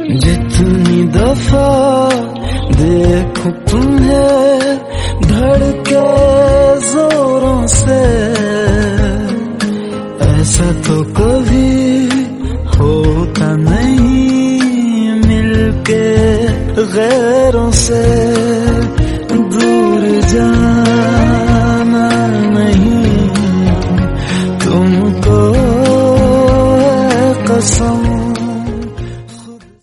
जितनी दफा देखो तुम्हें धड़के जोरों से, ऐसा तो कभी होता नहीं मिलके गैरों से। दूर जा